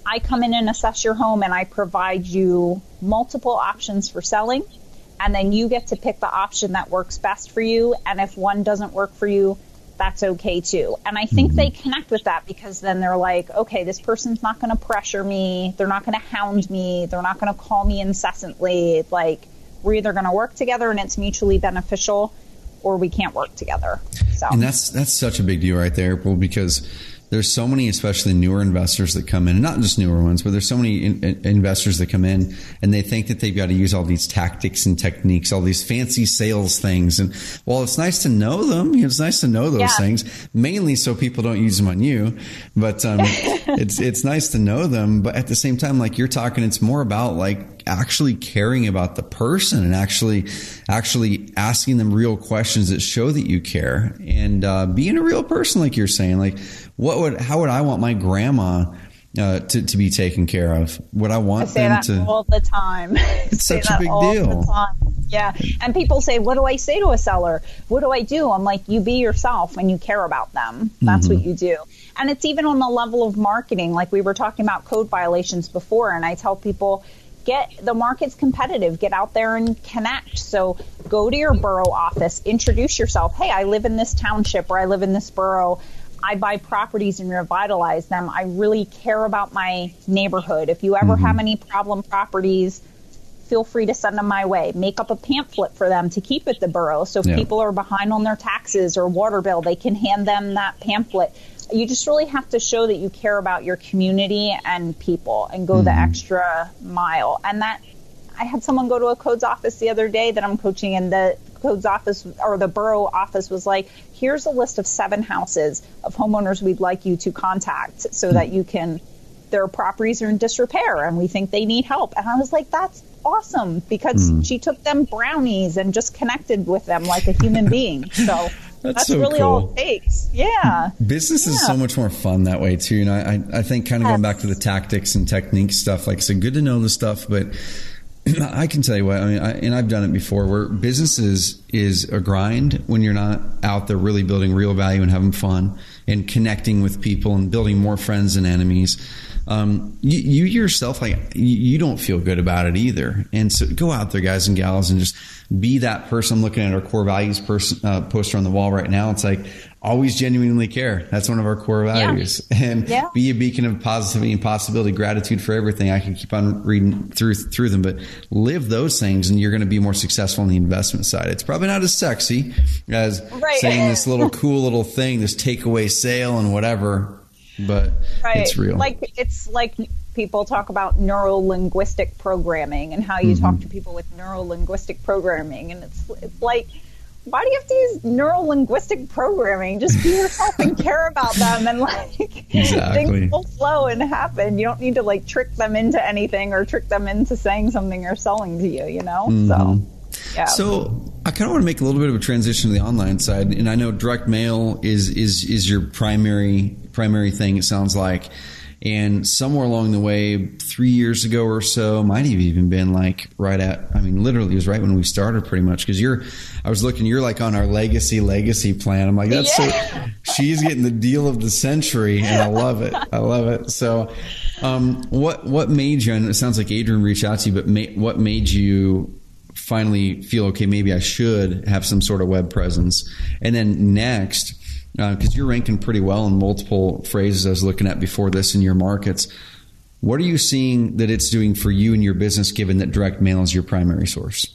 I come in and assess your home, and I provide you multiple options for selling. And then you get to pick the option that works best for you. And if one doesn't work for you, that's okay too. And I think mm-hmm. they connect with that, because then they're like, okay, this person's not going to pressure me. They're not going to hound me. They're not going to call me incessantly. Like, we're either going to work together and it's mutually beneficial, or we can't work together. So, and that's, that's such a big deal right there, April, because there's so many, especially newer investors that come in, and not just newer ones, but there's so many in, in investors that come in and they think that they've got to use all these tactics and techniques, all these fancy sales things. And while it's nice to know them, it's nice to know those yeah. things, mainly so people don't use them on you. But um, it's it's nice to know them. But at the same time, like you're talking, it's more about like actually caring about the person and actually actually asking them real questions that show that you care, and uh, being a real person, like you're saying. Like, what would how would I want my grandma uh, to to be taken care of? Would I want I say them that to? All the time. It's such a big deal. Yeah, and people say, "What do I say to a seller? What do I do?" I'm like, "You be yourself and you care about them. That's mm-hmm. what you do." And it's even on the level of marketing. Like we were talking about code violations before, and I tell people, get the market's competitive. Get out there and connect. So go to your borough office, introduce yourself. Hey, I live in this township, or I live in this borough. I buy properties and revitalize them. I really care about my neighborhood. If you ever mm-hmm. have any problem properties, feel free to send them my way. Make up a pamphlet for them to keep at the borough. So if yeah. people are behind on their taxes or water bill, they can hand them that pamphlet. You just really have to show that you care about your community and people, and go mm-hmm. the extra mile. And that, I had someone go to a codes office the other day that I'm coaching, and the codes office or the borough office was like, here's a list of seven houses of homeowners we'd like you to contact so mm-hmm. that you can, their properties are in disrepair and we think they need help. And I was like, that's awesome, because mm. she took them brownies and just connected with them like a human being. So that's, that's so really cool. all it takes. Yeah. Business yeah. is so much more fun that way too. And I, I think kind of yes. going back to the tactics and technique stuff, like I said, good to know the stuff, but I can tell you what, I mean, I, and I've done it before, where business is, is a grind when you're not out there really building real value and having fun and connecting with people and building more friends than enemies. Um, you, you yourself, like you, you don't feel good about it either. And so go out there, guys and gals, and just be that person. I'm looking at our core values person, uh, poster on the wall right now. It's like, always genuinely care. That's one of our core values. Yeah. And yeah. be a beacon of positivity and possibility, gratitude for everything. I can keep on reading through through them, but live those things and you're going to be more successful on the investment side. It's probably not as sexy as right. saying this little cool little thing, this takeaway sale and whatever, but right. it's real. Like it's like people talk about neuro-linguistic programming and how you mm-hmm. talk to people with neuro-linguistic programming. And it's it's like, why do you have to use neuro-linguistic programming? Just be yourself and care about them, and like exactly. things will flow and happen. You don't need to like trick them into anything or trick them into saying something or selling to you, you know? Mm-hmm. So, yeah. So I kind of want to make a little bit of a transition to the online side. And I know direct mail is, is, is your primary, primary thing, it sounds like. And somewhere along the way, three years ago or so, might have even been like right at, I mean, literally it was right when we started pretty much. Cause you're, I was looking, you're like on our legacy, legacy plan. I'm like, that's yeah. so, she's getting the deal of the century and I love it. I love it. So, um, what, what made you, and it sounds like Adrian reached out to you, but ma- what made you finally feel, okay, maybe I should have some sort of web presence? And then next, because uh, you're ranking pretty well in multiple phrases I was looking at before this in your markets. What are you seeing that it's doing for you and your business, given that direct mail is your primary source?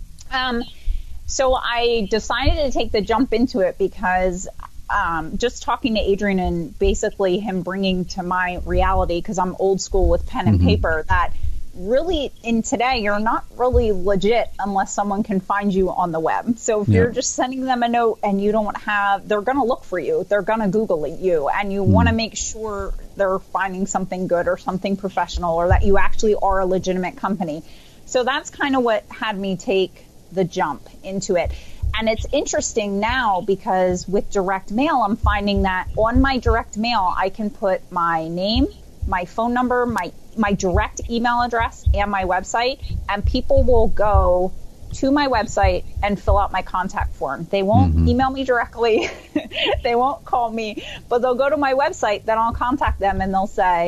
Um, so I decided to take the jump into it because um, just talking to Adrian and basically him bringing to my reality, because I'm old school with pen and mm-hmm. paper, that really in today, you're not really legit unless someone can find you on the web. So if yeah. you're just sending them a note and you don't have, they're going to look for you. They're going to Google you, and you mm. want to make sure they're finding something good or something professional, or that you actually are a legitimate company. So that's kind of what had me take the jump into it. And it's interesting now because with direct mail, I'm finding that on my direct mail, I can put my name, my phone number, my my direct email address, and my website, and people will go to my website and fill out my contact form. They won't mm-hmm. email me directly. They won't call me, but they'll go to my website, then I'll contact them and they'll say,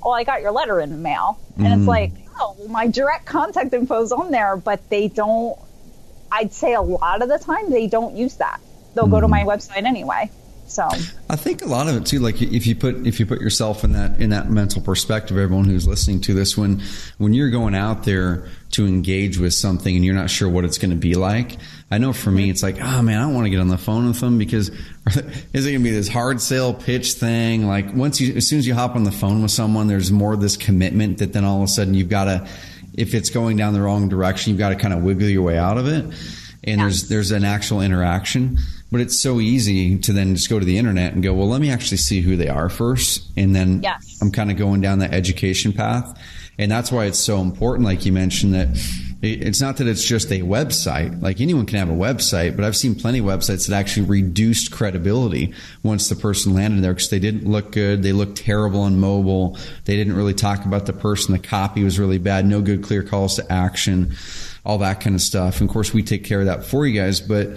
oh, I got your letter in the mail. And Mm. it's like, oh, well, my direct contact info is on there, but they don't, I'd say a lot of the time they don't use that. They'll go to my website anyway. So I think a lot of it too, like if you put if you put yourself in that in that mental perspective, everyone who's listening to this, when when you're going out there to engage with something and you're not sure what it's going to be like, I know for me it's like, oh man, I don't want to get on the phone with them because is it going to be this hard sale pitch thing? Like once you as soon as you hop on the phone with someone, there's more of this commitment that then all of a sudden you've got to, if it's going down the wrong direction, you've got to kind of wiggle your way out of it. And yeah. there's there's an actual interaction. But it's so easy to then just go to the internet and go, well, let me actually see who they are first. And then yes. I'm kind of going down that education path. And that's why it's so important, like you mentioned, that it's not that it's just a website. Like anyone can have a website, but I've seen plenty of websites that actually reduced credibility once the person landed there because they didn't look good. They looked terrible on mobile. They didn't really talk about the person. The copy was really bad. No good, clear calls to action, all that kind of stuff. And of course, we take care of that for you guys. But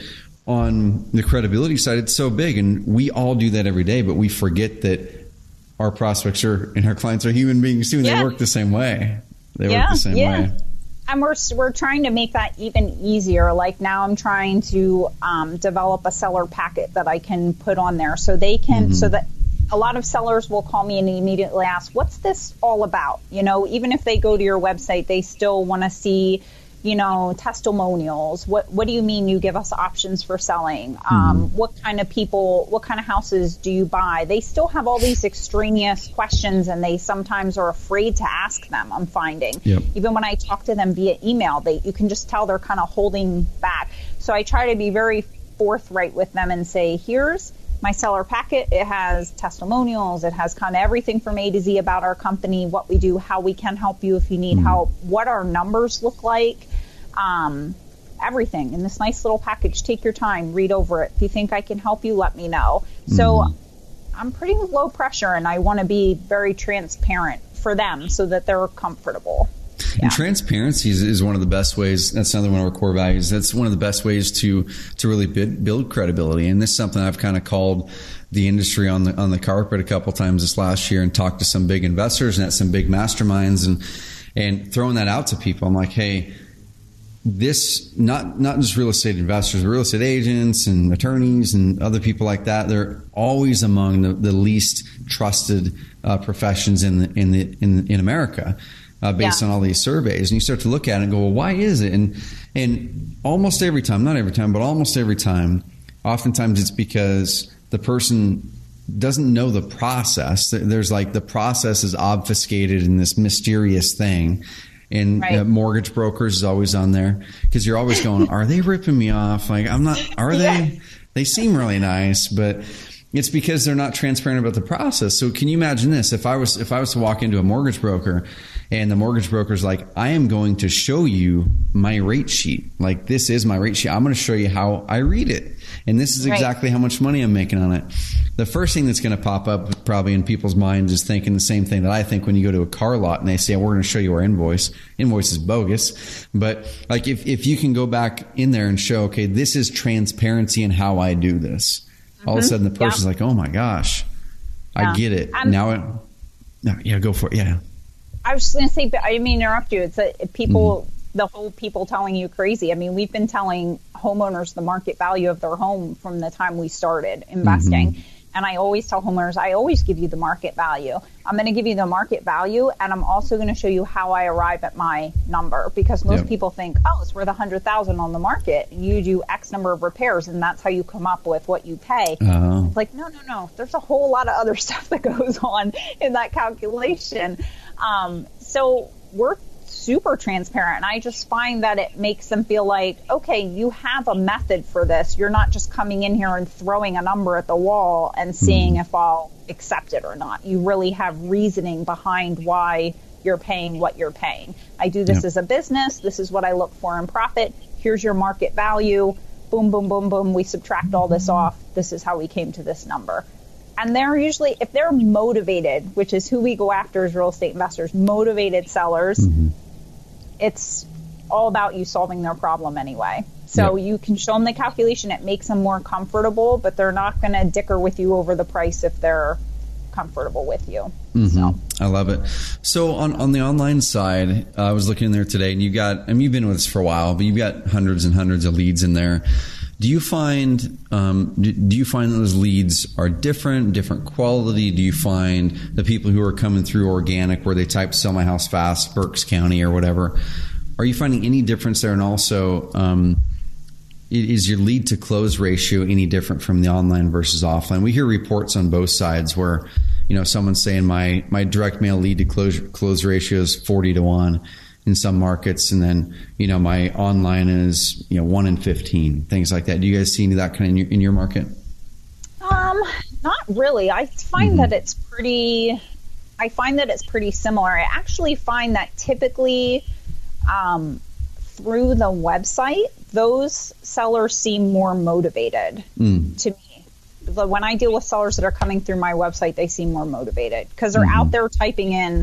on the credibility side, it's so big, and we all do that every day, but we forget that our prospects are and our clients are human beings too, and yeah. they work the same way. They yeah, work the same yeah. way. And we're we're trying to make that even easier. Like now I'm trying to um, develop a seller packet that I can put on there so they can, mm-hmm. so that a lot of sellers will call me and immediately ask, what's this all about? You know, even if they go to your website, they still want to see, you know, testimonials. What what do you mean you give us options for selling? Mm-hmm. Um, what kind of people, what kind of houses do you buy? They still have all these extraneous questions and they sometimes are afraid to ask them, I'm finding. Yep. Even when I talk to them via email, they you can just tell they're kind of holding back. So I try to be very forthright with them and say, here's my seller packet. It has testimonials. It has kind of everything from A to Z about our company, what we do, how we can help you if you need mm-hmm. help, what our numbers look like, um, everything in this nice little package. Take your time, read over it. If you think I can help you, let me know. Mm-hmm. So I'm pretty low pressure and I want to be very transparent for them so that they're comfortable. Yeah. And transparency is, is one of the best ways. That's another one of our core values. That's one of the best ways to to really build, build credibility. And this is something I've kind of called the industry on the on the carpet a couple times this last year and talked to some big investors and at some big masterminds and and throwing that out to people. I'm like, hey, this not not just real estate investors, but real estate agents and attorneys and other people like that. They're always among the, the least trusted uh, professions in the in the in in America. Uh, based yeah. on all these surveys, and you start to look at it and go, well, why is it? And and almost every time, not every time, but almost every time, oftentimes it's because the person doesn't know the process. There's like the process is obfuscated in this mysterious thing. And right. uh, mortgage brokers is always on there because you're always going, are they ripping me off? Like, I'm not, are they? Yeah. They seem really nice, but it's because they're not transparent about the process. So can you imagine this? If I was, if I was to walk into a mortgage broker and the mortgage broker's like, I am going to show you my rate sheet. Like, this is my rate sheet. I'm going to show you how I read it. And this is exactly right. how much money I'm making on it. The first thing that's going to pop up probably in people's minds is thinking the same thing that I think when you go to a car lot and they say, we're going to show you our invoice. Invoice is bogus. But like, if, if you can go back in there and show, okay, this is transparency in how I do this. Mm-hmm. All of a sudden the person's yeah. like, oh my gosh, yeah. I get it. Um, now it, no, yeah, go for it. Yeah. I was just going to say, but I didn't mean to interrupt you. It's a, people, mm-hmm. the whole people telling you crazy. I mean, we've been telling homeowners the market value of their home from the time we started investing. Mm-hmm. And I always tell homeowners, I always give you the market value. I'm going to give you the market value, and I'm also going to show you how I arrive at my number, because most yep. people think, oh, it's worth one hundred thousand dollars on the market. You do X number of repairs, and that's how you come up with what you pay. Uh-huh. It's like, no, no, no. There's a whole lot of other stuff that goes on in that calculation. Um, so we're super transparent. And I just find that it makes them feel like, okay, you have a method for this. You're not just coming in here and throwing a number at the wall and seeing mm-hmm. if I'll accept it or not. You really have reasoning behind why you're paying what you're paying. I do this yep. as a business. This is what I look for in profit. Here's your market value. Boom, boom, boom, boom. We subtract all this off. This is how we came to this number. And they're usually, if they're motivated, which is who we go after as real estate investors, motivated sellers, mm-hmm. it's all about you solving their problem anyway. So yep. you can show them the calculation. It makes them more comfortable, but they're not going to dicker with you over the price if they're comfortable with you. Mm-hmm. So I love it. So on, on the online side, uh, I was looking in there today, and you got, I mean, you've been with us for a while, but you've got hundreds and hundreds of leads in there. Do you find um, do, do you find those leads are different, different quality? Do you find the people who are coming through organic, where they type "sell my house fast," Berks County or whatever? Are you finding any difference there? And also, um, is your lead to close ratio any different from the online versus offline? We hear reports on both sides where, you know, someone's saying my my direct mail lead to close close ratio is forty to one. In some markets, and then, you know, my online is, you know, one in fifteen, things like that. Do you guys see any of that kind of in your, in your market? Um, not really. I find mm-hmm. that it's pretty, I find that it's pretty similar. I actually find that typically um, through the website, those sellers seem more motivated mm. to me. The, when I deal with sellers that are coming through my website, they seem more motivated because they're mm-hmm. out there typing in,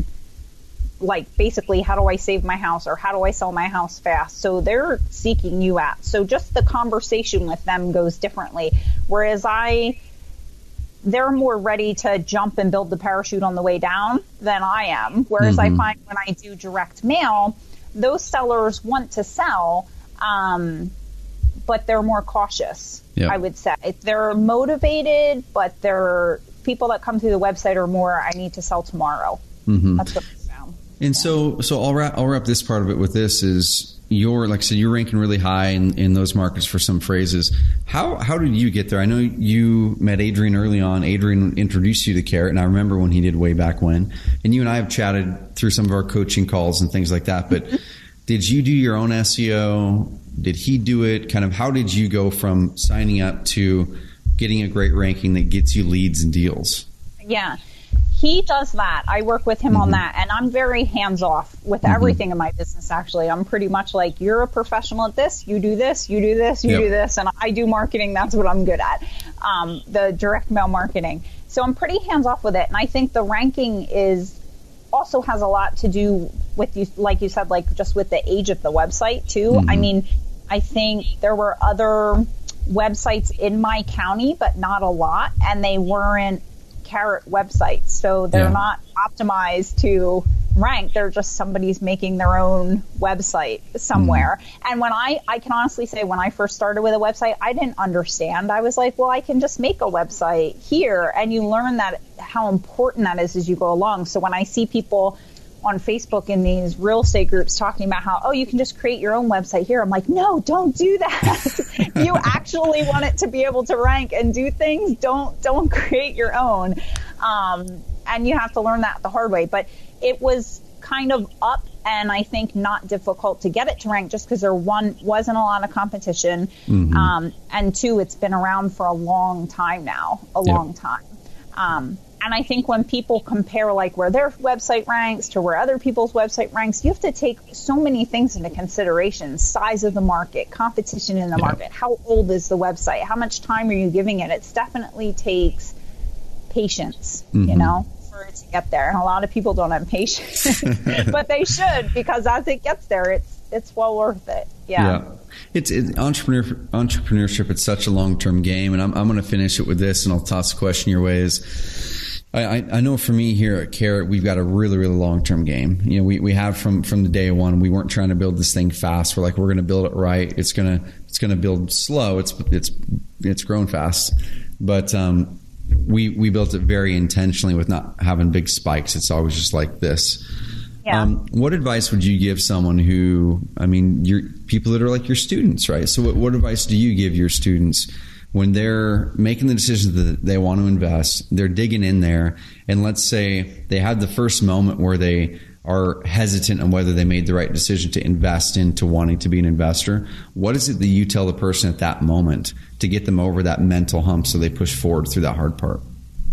like, basically, how do I save my house, or how do I sell my house fast? So they're seeking you out. So just the conversation with them goes differently. Whereas I, they're more ready to jump and build the parachute on the way down than I am. Whereas mm-hmm. I find when I do direct mail, those sellers want to sell, um, but they're more cautious, yep. I would say. They're motivated, but they're people that come through the website are more, I need to sell tomorrow. Mm-hmm. That's what And so, so I'll wrap, I'll wrap this part of it with this is you're, like I said, you're ranking really high in, in those markets for some phrases. How, how did you get there? I know you met Adrian early on. Adrian introduced you to Carrot, and I remember when he did way back when, and you and I have chatted through some of our coaching calls and things like that. But did you do your own S E O? Did he do it? Kind of, how did you go from signing up to getting a great ranking that gets you leads and deals? Yeah. He does that. I work with him mm-hmm. on that, and I'm very hands-off with mm-hmm. everything in my business, actually. I'm pretty much like, you're a professional at this, you do this, you do this, you yep. do this, and I do marketing. That's what I'm good at, um, the direct mail marketing. So I'm pretty hands-off with it, and I think the ranking is also has a lot to do with, you, like you said, like just with the age of the website, too. Mm-hmm. I mean, I think there were other websites in my county, but not a lot, and they weren't Carrot websites, so they're yeah. not optimized to rank. They're just somebody's making their own website somewhere. Mm. And when I, I can honestly say, when I first started with a website, I didn't understand. I was like, well, I can just make a website here, and you learn that how important that is as you go along. So when I see people on Facebook in these real estate groups talking about how, oh, you can just create your own website here, I'm like, no, don't do that. You actually want it to be able to rank and do things. Don't don't create your own. Um, and you have to learn that the hard way. But it was kind of up, and I think not difficult to get it to rank, just because there, one, wasn't a lot of competition, mm-hmm. um, and two, it's been around for a long time now, a yep. long time. Um, And I think when people compare, like, where their website ranks to where other people's website ranks, you have to take so many things into consideration: size of the market, competition in the yeah. market, how old is the website, how much time are you giving it. It definitely takes patience, mm-hmm. you know, for it to get there. And a lot of people don't have patience, but they should, because as it gets there, it's it's well worth it. Yeah. yeah. It's it, entrepreneur entrepreneurship. It's such a long-term game, and I'm I'm going to finish it with this, and I'll toss a question your way. Is I, I know for me here at Carrot, we've got a really, really long-term game. You know, we, we have from, from the day one. We weren't trying to build this thing fast. We're like, we're going to build it right. It's gonna it's gonna build slow. It's it's it's growing fast, but um, we we built it very intentionally with not having big spikes. It's always just like this. Yeah. Um, what advice would you give someone who, I mean, you're people that are like your students, right? So what, what advice do you give your students when they're making the decisions that they want to invest, they're digging in there, and let's say they had the first moment where they are hesitant on whether they made the right decision to invest into wanting to be an investor? What is it that you tell the person at that moment to get them over that mental hump so they push forward through that hard part?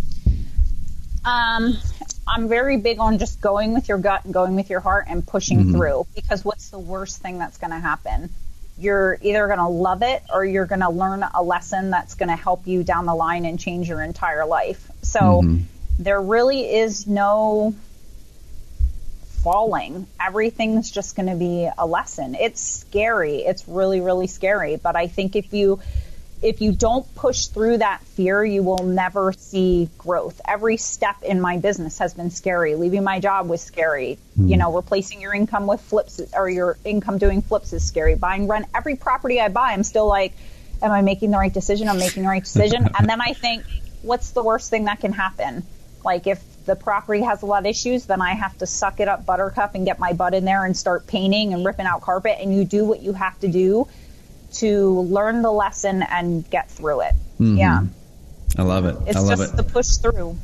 Um, I'm very big on just going with your gut and going with your heart and pushing mm-hmm. through, because what's the worst thing that's going to happen? You're either going to love it or you're going to learn a lesson that's going to help you down the line and change your entire life. So mm-hmm. there really is no falling. Everything's just going to be a lesson. It's scary. It's really, really scary. But I think if you if you don't push through that fear, you will never see growth. Every step in my business has been scary. Leaving my job was scary. Mm. You know, replacing your income with flips or your income doing flips is scary. Buying rent, every property I buy, I'm still like, am I making the right decision? I'm making the right decision. And then I think, what's the worst thing that can happen? Like if the property has a lot of issues, then I have to suck it up buttercup and get my butt in there and start painting and ripping out carpet. And you do what you have to do to learn the lesson and get through it. Mm-hmm. Yeah. I love it. It's I love just it. the push through.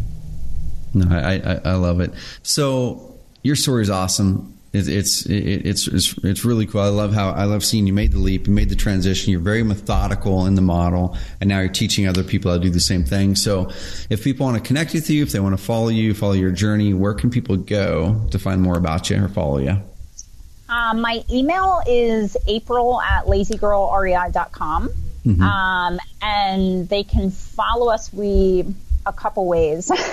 No, I, I, I love it. So your story is awesome. It, it's, it, it's, it's, it's really cool. I love how, I love seeing you made the leap, you made the transition. You're very methodical in the model, and now you're teaching other people how to do the same thing. So if people want to connect with you, if they want to follow you, follow your journey, where can people go to find more about you or follow you? Um, my email is april at lazy girl r e i dot com. Mm-hmm. Um, and they can follow us we a couple ways. um,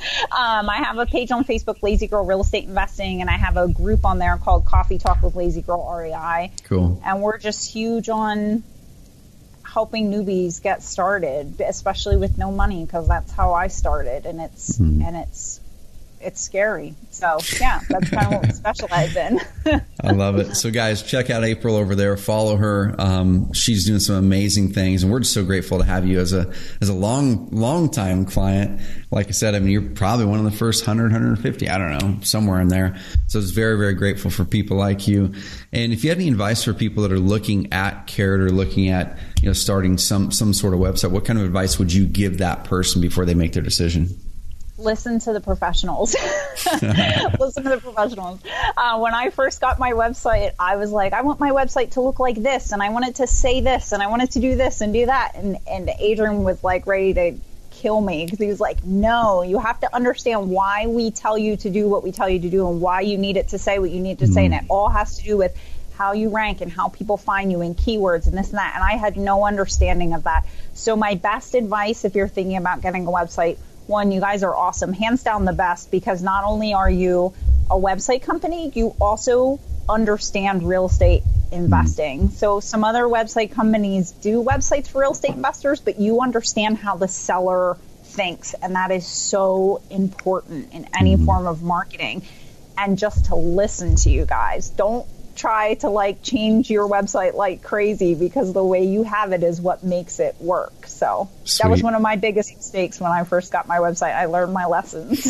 I have a page on Facebook, Lazy Girl Real Estate Investing, and I have a group on there called Coffee Talk with Lazy Girl R E I. Cool. And we're just huge on helping newbies get started, especially with no money, because that's how I started, and it's mm-hmm. and it's it's scary. So yeah, that's kind of what we specialize in. I love it. So guys, check out April over there. Follow her. Um, she's doing some amazing things, and we're just so grateful to have you as a as a long long time client. Like I said, I mean, you're probably one of the first one hundred, one hundred fifty, I don't know, somewhere in there. So it's very, very grateful for people like you. And if you had any advice for people that are looking at Carrot or looking at, you know, starting some some sort of website, what kind of advice would you give that person before they make their decision? Listen to the professionals. Listen to the professionals. Uh, when I first got my website, I was like, I want my website to look like this, and I want it to say this, and I want it to do this and do that. And, and Adrian was like ready to kill me, because he was like, no, you have to understand why we tell you to do what we tell you to do and why you need it to say what you need to mm-hmm. say. And it all has to do with how you rank and how people find you and keywords and this and that. And I had no understanding of that. So my best advice, if you're thinking about getting a website, one, you guys are awesome, hands down the best, because not only are you a website company, you also understand real estate investing. So some other website companies do websites for real estate investors, but you understand how the seller thinks, and that is so important in any form of marketing. And just to listen to you guys. Don't try to like change your website like crazy, because the way you have it is what makes it work. So Sweet. That was one of my biggest mistakes when I first got my website. I learned my lessons.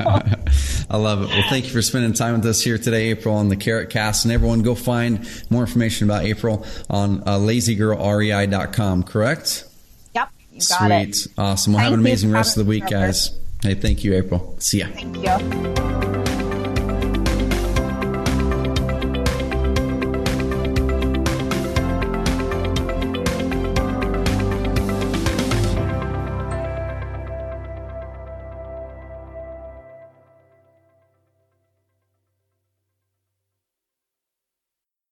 I love it. Well, thank you for spending time with us here today, April, on the Carrot Cast. And everyone, go find more information about April on uh, lazy girl r e i dot com, correct? Yep, you got Sweet. It. Awesome. Well, thank have an amazing rest of the week, guys. Hey, thank you, April. See ya. Thank you.